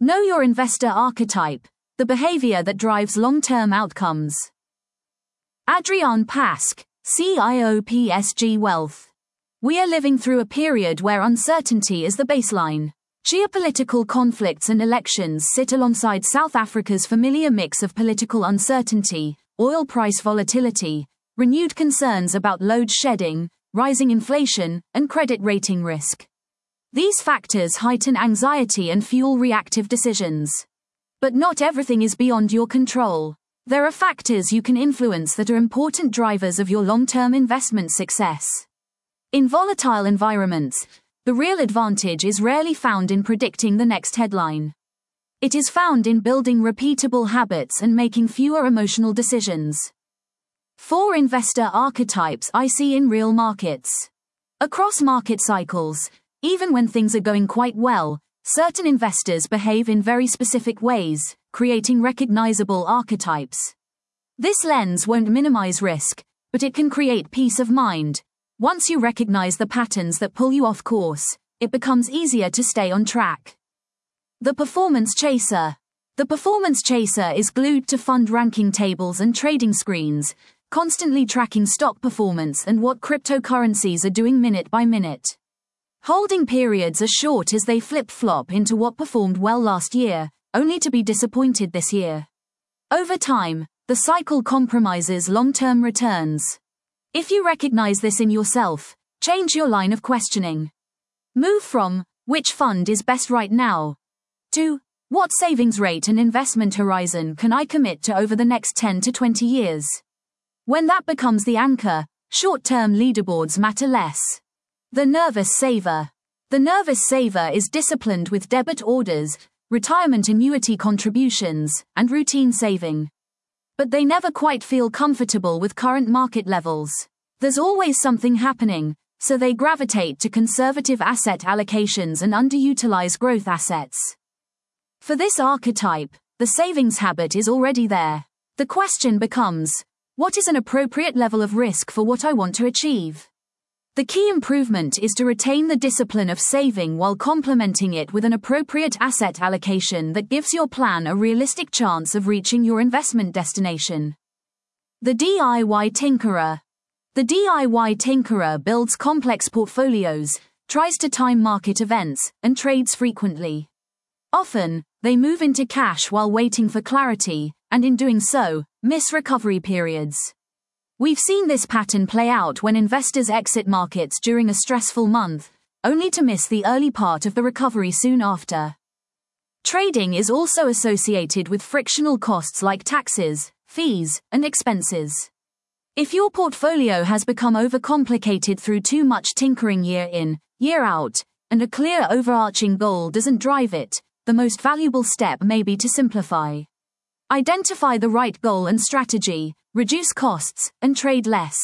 Know your investor archetype, the behavior that drives long-term outcomes. Adrian Pask, CIO PSG Wealth. We are living through a period where uncertainty is the baseline. Geopolitical conflicts and elections sit alongside South Africa's familiar mix of political uncertainty, oil price volatility, renewed concerns about load shedding, rising inflation, and credit rating risk. These factors heighten anxiety and fuel reactive decisions. But not everything is beyond your control. There are factors you can influence that are important drivers of your long-term investment success. In volatile environments, the real advantage is rarely found in predicting the next headline. It is found in building repeatable habits and making fewer emotional decisions. 4 investor archetypes I see in real markets. Across market cycles, even when things are going quite well, certain investors behave in very specific ways, creating recognizable archetypes. This lens won't minimize risk, but it can create peace of mind. Once you recognize the patterns that pull you off course, it becomes easier to stay on track. The performance chaser. The performance chaser is glued to fund ranking tables and trading screens, constantly tracking stock performance and what cryptocurrencies are doing minute by minute. Holding periods are short as they flip-flop into what performed well last year, only to be disappointed this year. Over time, the cycle compromises long-term returns. If you recognize this in yourself, change your line of questioning. Move from, which fund is best right now, to, what savings rate and investment horizon can I commit to over the next 10 to 20 years? When that becomes the anchor, short-term leaderboards matter less. The nervous saver. The nervous saver is disciplined with debit orders, retirement annuity contributions, and routine saving. But they never quite feel comfortable with current market levels. There's always something happening, so they gravitate to conservative asset allocations and underutilize growth assets. For this archetype, the savings habit is already there. The question becomes, what is an appropriate level of risk for what I want to achieve? The key improvement is to retain the discipline of saving while complementing it with an appropriate asset allocation that gives your plan a realistic chance of reaching your investment destination. The DIY tinkerer. The DIY tinkerer builds complex portfolios, tries to time market events, and trades frequently. Often, they move into cash while waiting for clarity, and in doing so, miss recovery periods. We've seen this pattern play out when investors exit markets during a stressful month, only to miss the early part of the recovery soon after. Trading is also associated with frictional costs like taxes, fees, and expenses. If your portfolio has become overcomplicated through too much tinkering year in, year out, and a clear overarching goal doesn't drive it, the most valuable step may be to simplify. Identify the right goal and strategy, reduce costs, and trade less.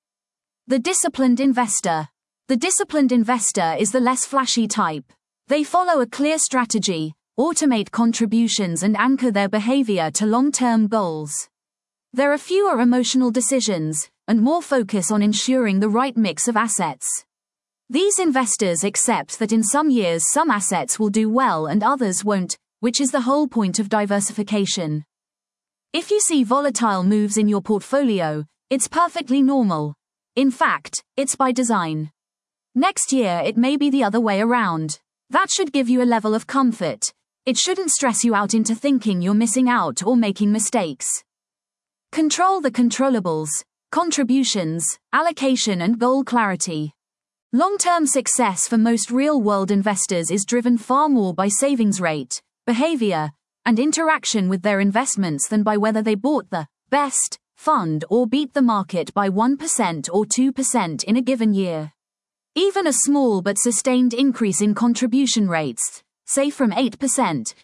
The disciplined investor. The disciplined investor is the less flashy type. They follow a clear strategy, automate contributions, and anchor their behavior to long-term goals. There are fewer emotional decisions, and more focus on ensuring the right mix of assets. These investors accept that in some years some assets will do well and others won't, which is the whole point of diversification. If you see volatile moves in your portfolio, it's perfectly normal. In fact, it's by design. Next year it may be the other way around. That should give you a level of comfort. It shouldn't stress you out into thinking you're missing out or making mistakes. Control the controllables, contributions, allocation, and goal clarity. Long-term success for most real-world investors is driven far more by savings rate, behavior, and interaction with their investments than by whether they bought the best fund or beat the market by 1% or 2% in a given year. Even a small but sustained increase in contribution rates, say from 8%,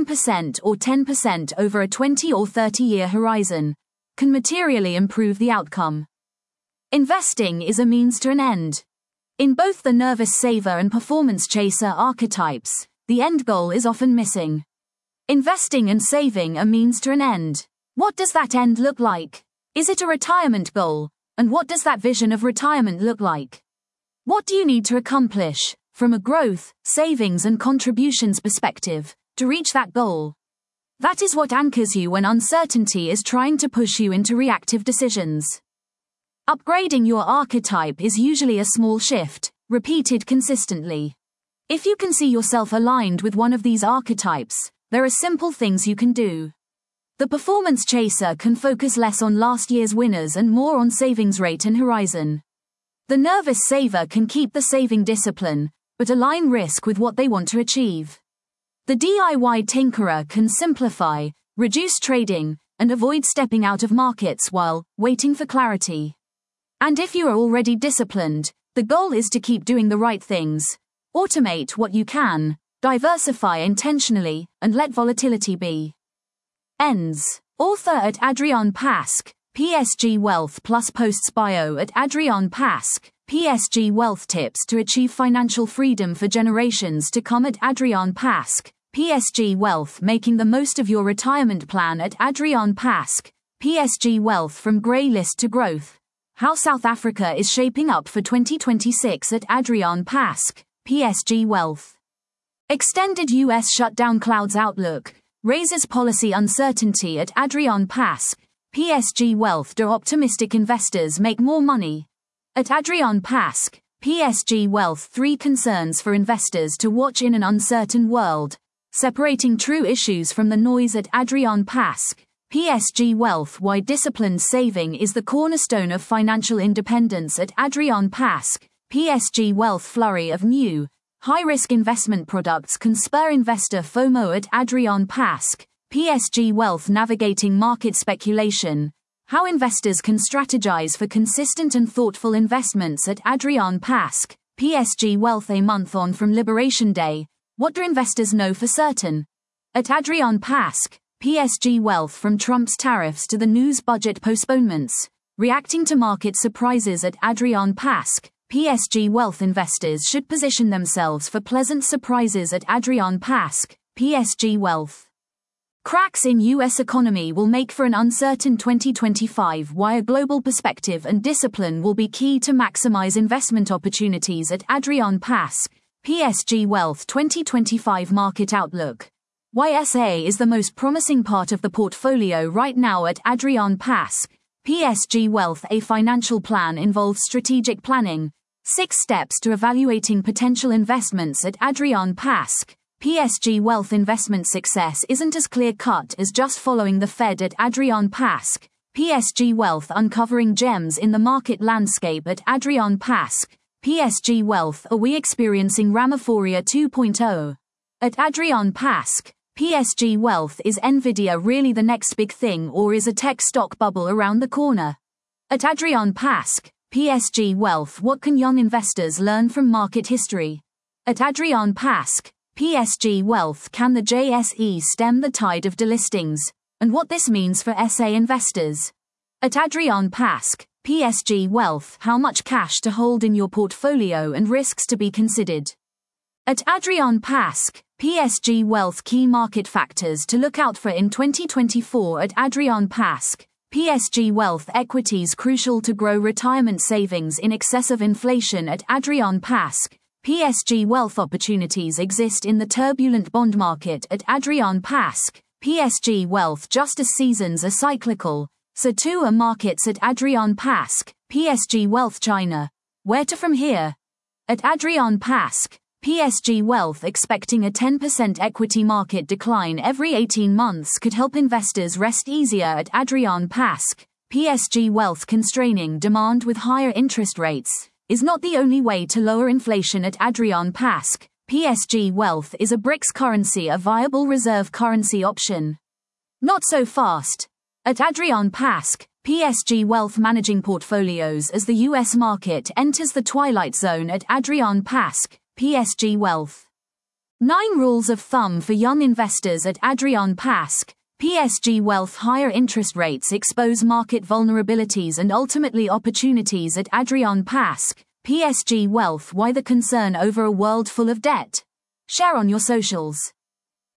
9%, or 10% over a 20 or 30-year horizon, can materially improve the outcome. Investing is a means to an end. In both the nervous saver and performance chaser archetypes, the end goal is often missing. Investing and saving are means to an end. What does that end look like? Is it a retirement goal? And what does that vision of retirement look like? What do you need to accomplish, from a growth, savings, and contributions perspective, to reach that goal. That is what anchors you when uncertainty is trying to push you into reactive decisions. Upgrading your archetype is usually a small shift, repeated consistently. If you can see yourself aligned with one of these archetypes, there are simple things you can do. The performance chaser can focus less on last year's winners and more on savings rate and horizon. The nervous saver can keep the saving discipline, but align risk with what they want to achieve. The DIY tinkerer can simplify, reduce trading, and avoid stepping out of markets while waiting for clarity. And if you are already disciplined, the goal is to keep doing the right things. Automate what you can, diversify intentionally, and let volatility be. Ends. Author at Adrian Pask, PSG Wealth plus posts bio at Adrian Pask, PSG Wealth tips to achieve financial freedom for generations to come at Adrian Pask, PSG Wealth making the most of your retirement plan at Adrian Pask, PSG Wealth from grey list to growth. How South Africa is shaping up for 2026 at Adrian Pask, PSG Wealth. Extended US shutdown clouds outlook, raises policy uncertainty at Adrian Pask, PSG Wealth. Do optimistic investors make more money? At Adrian Pask, PSG Wealth. 3 concerns for investors to watch in an uncertain world. Separating true issues from the noise at Adrian Pask, PSG Wealth. Why disciplined saving is the cornerstone of financial independence at Adrian Pask, PSG Wealth. Flurry of new, high-risk investment products can spur investor FOMO at Adrian Pask, PSG Wealth. Navigating market speculation, how investors can strategize for consistent and thoughtful investments at Adrian Pask, PSG Wealth. A month on from Liberation Day, what do investors know for certain? At Adrian Pask, PSG Wealth. From Trump's tariffs to the news budget postponements, reacting to market surprises at Adrian Pask, PSG Wealth. Investors should position themselves for pleasant surprises at Adrian Pask, PSG Wealth. Cracks in U.S. economy will make for an uncertain 2025. Why a global perspective and discipline will be key to maximize investment opportunities at Adrian Pask, PSG Wealth. 2025 market outlook. Why SA is the most promising part of the portfolio right now at Adrian Pask, PSG Wealth. A financial plan involves strategic planning. 6 steps to evaluating potential investments at Adrian Pask, PSG Wealth. Investment success isn't as clear-cut as just following the Fed at Adrian Pask, PSG Wealth. Uncovering gems in the market landscape at Adrian Pask, PSG Wealth. Are we experiencing Ramaphoria 2.0? At Adrian Pask, PSG Wealth. Is Nvidia really the next big thing, or is a tech stock bubble around the corner? At Adrian Pask, PSG Wealth. What can young investors learn from market history? At Adrian Pask, PSG Wealth. Can the JSE stem the tide of delistings, and what this means for SA investors? At Adrian Pask, PSG Wealth. How much cash to hold in your portfolio and risks to be considered? At Adrian Pask, PSG Wealth. Key market factors to look out for in 2024 at Adrian Pask, PSG Wealth. Equities crucial to grow retirement savings in excess of inflation at Adrian Pask, PSG Wealth. Opportunities exist in the turbulent bond market at Adrian Pask, PSG Wealth. Just as seasons are cyclical, so too are markets at Adrian Pask, PSG Wealth. China. Where to from here? At Adrian Pask, PSG Wealth. Expecting a 10% equity market decline every 18 months could help investors rest easier at Adrian Pask, PSG Wealth. Constraining demand with higher interest rates is not the only way to lower inflation at Adrian Pask, PSG Wealth. Is a BRICS currency a viable reserve currency option? Not so fast. At Adrian Pask, PSG Wealth. Managing portfolios as the US market enters the twilight zone at Adrian Pask, PSG Wealth. 9 rules of thumb for young investors at Adrian Pask, PSG Wealth. Higher interest rates expose market vulnerabilities and ultimately opportunities at Adrian Pask, PSG Wealth. Why the concern over a world full of debt? Share on your socials.